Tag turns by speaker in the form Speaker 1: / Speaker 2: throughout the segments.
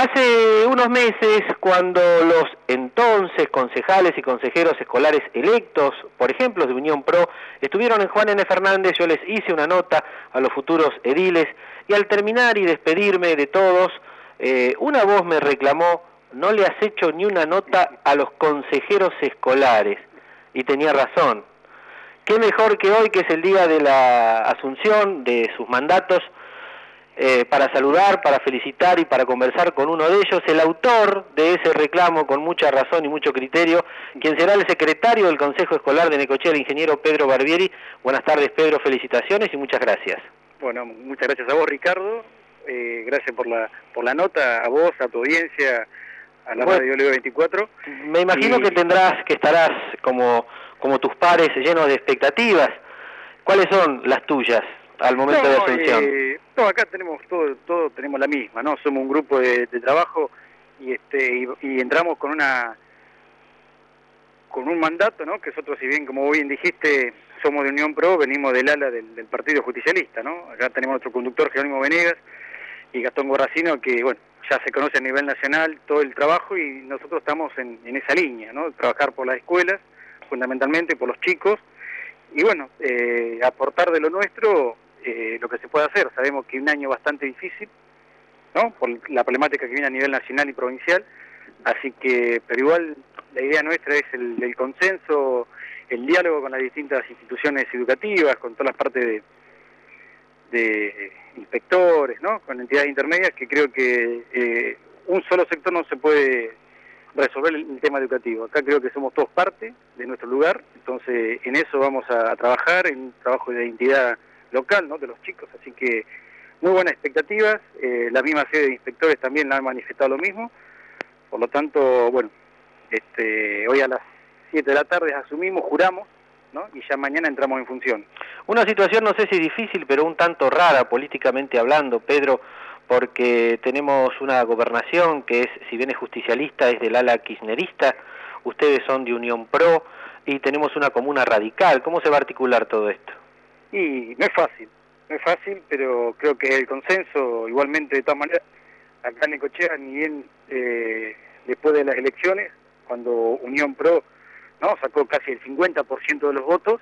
Speaker 1: Hace unos meses, cuando los entonces concejales y consejeros escolares electos, por ejemplo, de Unión Pro, estuvieron en Juan N. Fernández, yo les hice una nota a los futuros ediles, y al terminar y despedirme de todos, una voz me reclamó: no le has hecho ni una nota a los consejeros escolares. Y tenía razón. Qué mejor que hoy, que es el día de la asunción de sus mandatos, para saludar, para felicitar y para conversar con uno de ellos, el autor de ese reclamo con mucha razón y mucho criterio, quien será el secretario del Consejo Escolar de Necochea, el ingeniero Pedro Barbieri. Buenas tardes, Pedro, felicitaciones y muchas gracias.
Speaker 2: Bueno, muchas gracias a vos, Ricardo, gracias por la nota, a vos, a tu audiencia, a la radio Leo 24.
Speaker 1: Me imagino que estarás como tus pares, llenos de expectativas. ¿Cuáles son las tuyas al momento de asunción?
Speaker 2: Acá tenemos todo tenemos la misma, ¿no? Somos un grupo de trabajo y entramos con un mandato, ¿no? Que nosotros, si bien, como bien dijiste, somos de Unión Pro, venimos del ala del Partido Justicialista, ¿no? Acá tenemos nuestro conductor Jerónimo Venegas y Gastón Gorracino, que, bueno, ya se conoce a nivel nacional todo el trabajo, y nosotros estamos en esa línea, ¿no? Trabajar por las escuelas, fundamentalmente por los chicos, y bueno, aportar de lo nuestro lo que se puede hacer. Sabemos que un año bastante difícil, ¿no? Por la problemática que viene a nivel nacional y provincial, así que, pero igual la idea nuestra es el consenso, el diálogo con las distintas instituciones educativas, con todas las partes de inspectores, ¿no? Con entidades intermedias, que creo que un solo sector no se puede resolver el tema educativo. Acá creo que somos todos parte de nuestro lugar, entonces en eso vamos a trabajar, en un trabajo de identidad local, ¿no? De los chicos, así que muy buenas expectativas. La misma sede de inspectores también la han manifestado lo mismo, por lo tanto, bueno, hoy a las 7 de la tarde asumimos, juramos, ¿no? Y ya mañana entramos en función.
Speaker 1: Una situación, no sé si difícil, pero un tanto rara políticamente hablando, Pedro, porque tenemos una gobernación que es, si bien es justicialista, es del ala kirchnerista, ustedes son de Unión Pro, y tenemos una comuna radical. ¿Cómo se va a articular todo esto?
Speaker 2: Y no es fácil, pero creo que el consenso, igualmente, de todas maneras, acá en Necochea, ni bien después de las elecciones, cuando Unión Pro, ¿no?, sacó casi el 50% de los votos,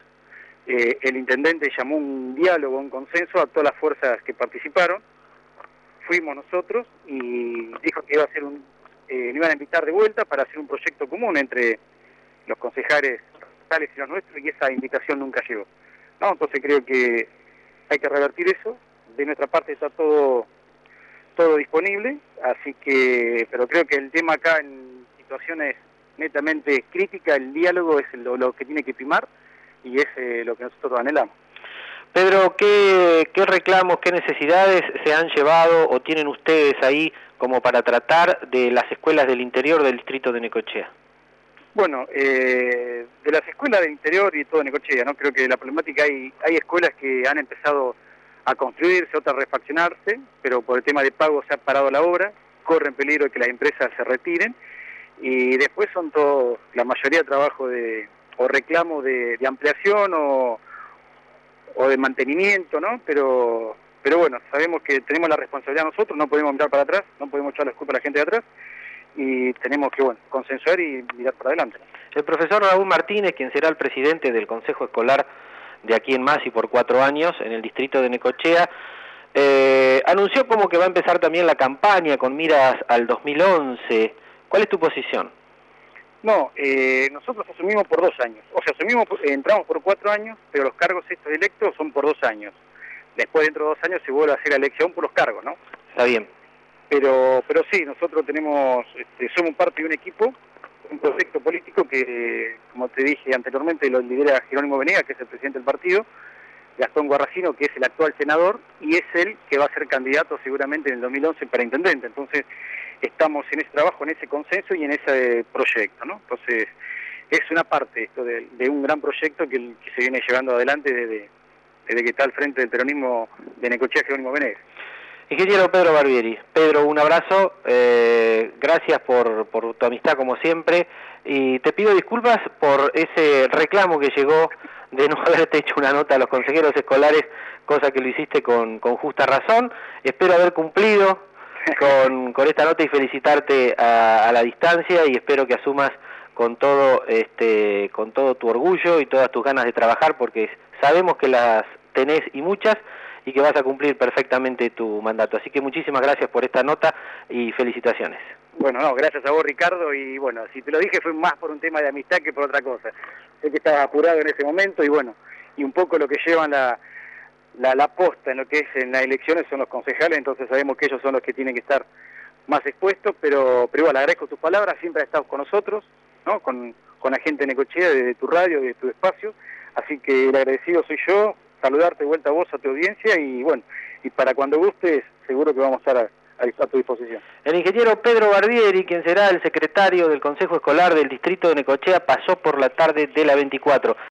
Speaker 2: el intendente llamó un diálogo, un consenso a todas las fuerzas que participaron. Fuimos nosotros y dijo que iba a hacer nos iban a invitar de vuelta para hacer un proyecto común entre los concejales locales y los nuestros, y esa invitación nunca llegó, ¿no? Entonces creo que hay que revertir eso. De nuestra parte está todo disponible, así que, pero creo que el tema acá, en situaciones netamente críticas, el diálogo es lo que tiene que primar, y es lo que nosotros anhelamos.
Speaker 1: Pedro, ¿qué reclamos, qué necesidades se han llevado o tienen ustedes ahí como para tratar de las escuelas del interior del distrito de Necochea?
Speaker 2: Bueno, de las escuelas del interior y todo de Necochea, ¿no? Creo que la problemática, hay escuelas que han empezado a construirse, otras a refaccionarse, pero por el tema de pago se ha parado la obra, corren peligro de que las empresas se retiren, y después son todos, la mayoría de trabajo o reclamos de ampliación o de mantenimiento, ¿no? Pero bueno, sabemos que tenemos la responsabilidad nosotros, no podemos mirar para atrás, no podemos echar la culpa a la gente de atrás, y tenemos que, bueno, consensuar y mirar para adelante.
Speaker 1: El profesor Raúl Martínez, quien será el presidente del Consejo Escolar de aquí en más y por 4 años en el distrito de Necochea, anunció como que va a empezar también la campaña con miras al 2011. ¿Cuál es tu posición?
Speaker 2: No, nosotros asumimos por 2 años, o sea, entramos por 4 años, pero los cargos estos electos son por 2 años. Después, dentro de 2 años, se vuelve a hacer la elección por los cargos, ¿no?
Speaker 1: Está bien.
Speaker 2: Pero sí, nosotros somos parte de un equipo, un proyecto político que, como te dije anteriormente, lo lidera Jerónimo Venegas, que es el presidente del partido, Gastón Gorracino, que es el actual senador, y es él que va a ser candidato seguramente en el 2011 para intendente. Entonces, estamos en ese trabajo, en ese consenso y en ese proyecto, ¿no? Entonces, es una parte esto de un gran proyecto que se viene llevando adelante desde que está al frente del peronismo de Necochea, Jerónimo Venegas.
Speaker 1: Ingeniero Pedro Barbieri. Pedro, un abrazo, gracias por tu amistad como siempre, y te pido disculpas por ese reclamo que llegó de no haberte hecho una nota a los consejeros escolares, cosa que lo hiciste con justa razón. Espero haber cumplido con esta nota y felicitarte a la distancia, y espero que asumas con todo tu orgullo y todas tus ganas de trabajar, porque sabemos que las tenés y muchas, y que vas a cumplir perfectamente tu mandato. Así que muchísimas gracias por esta nota y felicitaciones.
Speaker 2: Bueno, no, gracias a vos, Ricardo, y bueno, si te lo dije fue más por un tema de amistad que por otra cosa. Sé que estabas apurado en ese momento y bueno, y un poco lo que llevan la posta en lo que es en las elecciones son los concejales, entonces sabemos que ellos son los que tienen que estar más expuestos, pero igual agradezco tus palabras, siempre has estado con nosotros, ¿no? Con la gente de Necochea, de tu radio, de tu espacio, así que el agradecido soy yo, saludarte de vuelta a vos, a tu audiencia, y bueno, y para cuando gustes, seguro que vamos a estar a tu disposición.
Speaker 1: El ingeniero Pedro Barbieri, quien será el secretario del Consejo Escolar del Distrito de Necochea, pasó por la tarde de la 24.